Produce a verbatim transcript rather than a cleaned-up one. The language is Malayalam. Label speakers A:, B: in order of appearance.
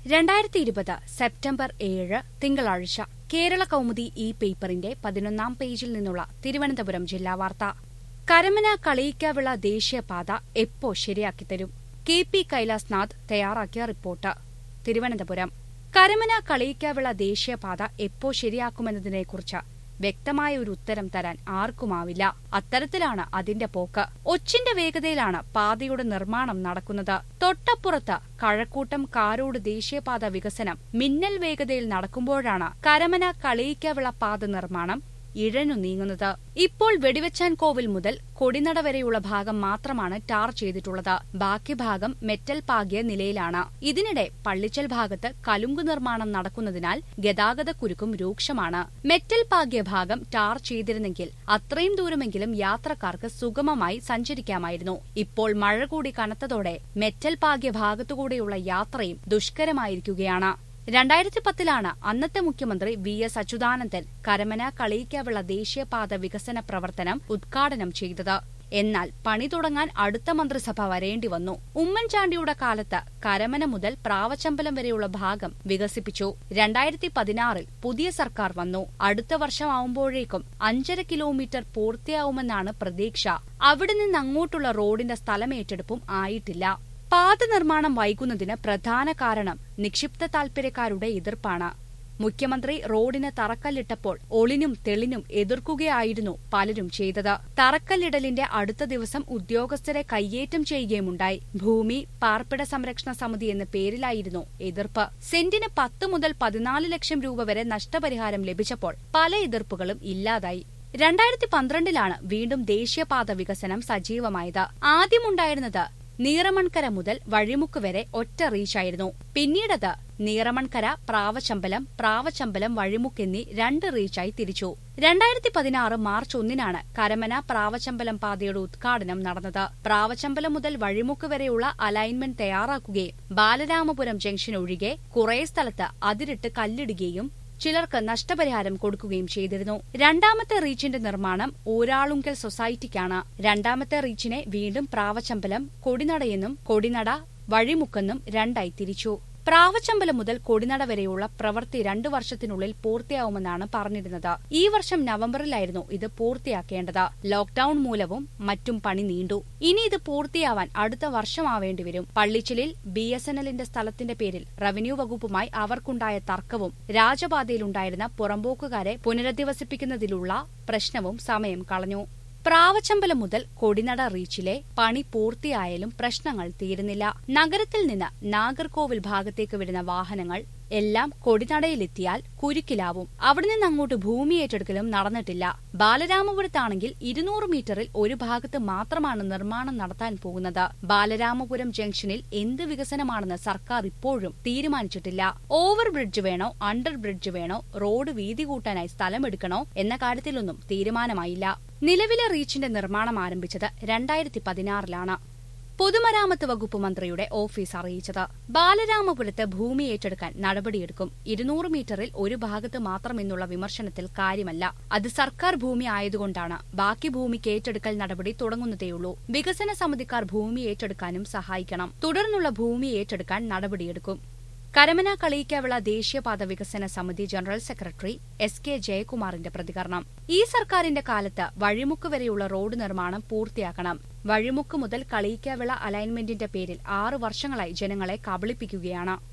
A: രണ്ടായിരത്തി ഇരുപത് സെപ്റ്റംബർ ഏഴ് തിങ്കളാഴ്ച കേരള കൗമുദി ഈ പേപ്പറിന്റെ പതിനൊന്നാം പേജിൽ നിന്നുള്ള തിരുവനന്തപുരം ജില്ലാ വാർത്ത. കരമന കളയിക്കാവിള ദേശീയപാത എപ്പോ ശരിയാക്കിത്തരും? കെ പി കൈലാസ്നാഥ് തയ്യാറാക്കിയ റിപ്പോർട്ട്. തിരുവനന്തപുരം. കരമന കളയിക്കാവിള ദേശീയപാത എപ്പോ ശരിയാക്കുമെന്നതിനെക്കുറിച്ച് വ്യക്തമായ ഒരു ഉത്തരം തരാൻ ആർക്കുമാവില്ല. അത്തരത്തിലാണ് അതിന്റെ പോക്ക്. ഒച്ചിന്റെ വേഗതയിലാണ് പാതയുടെ നിർമ്മാണം നടക്കുന്നത്. തൊട്ടപ്പുറത്ത് കഴക്കൂട്ടം കാരോട് ദേശീയപാത വികസനം മിന്നൽ വേഗതയിൽ നടക്കുമ്പോഴാണ് കരമന കളയിക്കാവിള പാത നിർമ്മാണം ഇഴഞ്ഞു നീങ്ങുന്നത്. ഇപ്പോൾ വെടിവെച്ചാൻ കോവിൽ മുതൽ കൊടിനട വരെയുള്ള ഭാഗം മാത്രമാണ് ടാർ ചെയ്തിട്ടുള്ളത്. ബാക്കി ഭാഗം മെറ്റൽ പാകിയ നിലയിലാണ്. ഇതിനിടെ പള്ളിച്ചൽ ഭാഗത്ത് കലുങ്ക് നിർമ്മാണം നടക്കുന്നതിനാൽ ഗതാഗതക്കുരുക്കും രൂക്ഷമാണ്. മെറ്റൽ പാകിയ ഭാഗം ടാർ ചെയ്തിരുന്നെങ്കിൽ അത്രയും ദൂരമെങ്കിലും യാത്രക്കാർക്ക് സുഗമമായി സഞ്ചരിക്കാമായിരുന്നു. ഇപ്പോൾ മഴ കൂടി കനത്തതോടെ മെറ്റൽ പാകിയ ഭാഗത്തുകൂടെയുള്ള യാത്രയും ദുഷ്കരമായിരിക്കുകയാണ്. രണ്ടായിരത്തി പത്തിലാണ് അന്നത്തെ മുഖ്യമന്ത്രി വി എസ് അച്യുതാനന്ദൻ കരമന കളയിക്കാവിള ദേശീയപാത വികസന പ്രവർത്തനം ഉദ്ഘാടനം ചെയ്തത്. എന്നാൽ പണി തുടങ്ങാൻ അടുത്ത മന്ത്രിസഭ വരേണ്ടി വന്നു. ഉമ്മൻചാണ്ടിയുടെ കാലത്ത് കരമന മുതൽ പ്രാവച്ചമ്പലം വരെയുള്ള ഭാഗം വികസിപ്പിച്ചു. രണ്ടായിരത്തി പതിനാറിൽ പുതിയ സർക്കാർ വന്നു. അടുത്ത വർഷമാവുമ്പോഴേക്കും അഞ്ചര കിലോമീറ്റർ പൂർത്തിയാവുമെന്നാണ് പ്രതീക്ഷ. അവിടെ നിന്നങ്ങോട്ടുള്ള റോഡിന്റെ സ്ഥലമേറ്റെടുപ്പും ആയിട്ടില്ല. പാത നിർമ്മാണം വൈകുന്നതിന് പ്രധാന കാരണം നിക്ഷിപ്ത താൽപര്യക്കാരുടെ എതിർപ്പാണ്. മുഖ്യമന്ത്രി റോഡിന് തറക്കല്ലിട്ടപ്പോൾ ഒളിനും തെളിനും എതിർക്കുകയായിരുന്നു പലരും ചെയ്തത്. തറക്കല്ലിടലിന്റെ അടുത്ത ദിവസം ഉദ്യോഗസ്ഥരെ കയ്യേറ്റം ചെയ്യുകയുമുണ്ടായി. ഭൂമി പാർപ്പിട സംരക്ഷണ സമിതി എന്ന പേരിലായിരുന്നു എതിർപ്പ്. സെന്റിന് പത്ത് മുതൽ പതിനാല് ലക്ഷം രൂപ വരെ നഷ്ടപരിഹാരം ലഭിച്ചപ്പോൾ പല എതിർപ്പുകളും ഇല്ലാതായി. രണ്ടായിരത്തി പന്ത്രണ്ടിലാണ് വീണ്ടും ദേശീയപാത വികസനം സജീവമായത്. ആദ്യമുണ്ടായിരുന്നത് നീറമൺകര മുതൽ വഴിമുക്ക് വരെ ഒറ്റ റീച്ചായിരുന്നു. പിന്നീടത് നീറമൺകര പ്രാവച്ചമ്പലം പ്രാവച്ചമ്പലം വഴിമുക്ക് എന്നീ രണ്ട് റീച്ചായി തിരിച്ചു. രണ്ടായിരത്തി പതിനാറ് മാർച്ച് ഒന്നിനാണ് കരമന പ്രാവച്ചമ്പലം പാതയുടെ ഉദ്ഘാടനം നടന്നത്. പ്രാവച്ചമ്പലം മുതൽ വഴിമുക്ക് വരെയുള്ള അലൈൻമെന്റ് തയ്യാറാക്കുകയും ബാലരാമപുരം ജംഗ്ഷൻ ഒഴികെ കുറേ സ്ഥലത്ത് അതിരിട്ട് കല്ലിടുകയും ചിലർക്ക് നഷ്ടപരിഹാരം കൊടുക്കുകയും ചെയ്തിരുന്നു. രണ്ടാമത്തെ റീച്ചിന്റെ നിർമ്മാണം ഊരാളുങ്കൽ സൊസൈറ്റിക്കാണ്. രണ്ടാമത്തെ റീച്ചിനെ വീണ്ടും പ്രാവച്ചമ്പലം കൊടിനടയെന്നും കൊടിനട വഴിമുക്കെന്നും രണ്ടായി തിരിച്ചു. പ്രാവച്ചമ്പലം മുതൽ കൊടിനട വരെയുള്ള പ്രവൃത്തി രണ്ടു വർഷത്തിനുള്ളിൽ പൂർത്തിയാവുമെന്നാണ് പറഞ്ഞിരുന്നത്. ഈ വർഷം നവംബറിലായിരുന്നു ഇത് പൂർത്തിയാക്കേണ്ടത്. ലോക്ഡൌൺ മൂലവും മറ്റും പണി നീണ്ടു. ഇനി ഇത് പൂർത്തിയാവാൻ അടുത്ത വർഷമാവേണ്ടിവരും. പള്ളിച്ചലിൽ ബി എസ് എൻ എല്ലിന്റെ സ്ഥലത്തിന്റെ പേരിൽ റവന്യൂ വകുപ്പുമായി അവർക്കുണ്ടായ തർക്കവും രാജപാതയിലുണ്ടായിരുന്ന പുറമ്പോക്കുകാരെ പുനരധിവസിപ്പിക്കുന്നതിലുള്ള പ്രശ്നവും സമയം കളഞ്ഞു. പ്രാവച്ചമ്പലം മുതൽ കൊടിനട റീച്ചിലെ പണി പൂർത്തിയായാലും പ്രശ്നങ്ങൾ തീരുന്നില്ല. നഗരത്തിൽ നിന്ന് നാഗർകോവിൽ ഭാഗത്തേക്ക് വരുന്ന വാഹനങ്ങൾ എല്ലാം കൊടിനടയിലെത്തിയാൽ കുരുക്കിലാവും. അവിടെ നിന്ന് അങ്ങോട്ട് ഭൂമി ഏറ്റെടുക്കലും നടന്നിട്ടില്ല. ബാലരാമപുരത്താണെങ്കിൽ ഇരുന്നൂറ് മീറ്ററിൽ ഒരു ഭാഗത്ത് മാത്രമാണ് നിർമ്മാണം നടത്താൻ പോകുന്നത്. ബാലരാമപുരം ജംഗ്ഷനിൽ എന്ത് വികസനമാണെന്ന് സർക്കാർ ഇപ്പോഴും തീരുമാനിച്ചിട്ടില്ല. ഓവർ ബ്രിഡ്ജ് വേണോ അണ്ടർ ബ്രിഡ്ജ് വേണോ റോഡ് വീതി കൂട്ടാനായി സ്ഥലമെടുക്കണോ എന്ന കാര്യത്തിലൊന്നും തീരുമാനമായില്ല. നിലവിലെ റീച്ചിന്റെ നിർമ്മാണം ആരംഭിച്ചത് രണ്ടായിരത്തി പതിനാറിലാണ്. പൊതുമരാമത്ത് വകുപ്പ് മന്ത്രിയുടെ ഓഫീസ് അറിയിച്ചത് ബാലരാമപുരത്ത് ഭൂമി ഏറ്റെടുക്കാൻ നടപടിയെടുക്കും. ഇരുന്നൂറ് മീറ്ററിൽ ഒരു ഭാഗത്ത് മാത്രമെന്നുള്ള വിമർശനത്തിൽ കാര്യമല്ല. അത് സർക്കാർ ഭൂമി ആയതുകൊണ്ടാണ്. ബാക്കി ഭൂമിക്ക് ഏറ്റെടുക്കൽ നടപടി തുടങ്ങുന്നതേയുള്ളൂ. വികസന സമിതിക്കാർ ഭൂമി ഏറ്റെടുക്കാനും സഹായിക്കണം. തുടർന്നുള്ള ഭൂമി ഏറ്റെടുക്കാൻ നടപടിയെടുക്കും. കരമന കളയിക്കാവിള ദേശീയപാത വികസന സമിതി ജനറൽ സെക്രട്ടറി എസ് കെ ജയകുമാറിന്റെ പ്രതികരണം. ഈ സർക്കാരിന്റെ കാലത്ത് വഴിമുക്ക് വരെയുള്ള റോഡ് നിർമ്മാണം പൂർത്തിയാക്കണം. വഴിമുക്ക് മുതൽ കളയിക്കാവിള അലൈൻമെന്റിന്റെ പേരിൽ ആറു വർഷങ്ങളായി ജനങ്ങളെ കബളിപ്പിക്കുകയാണ്.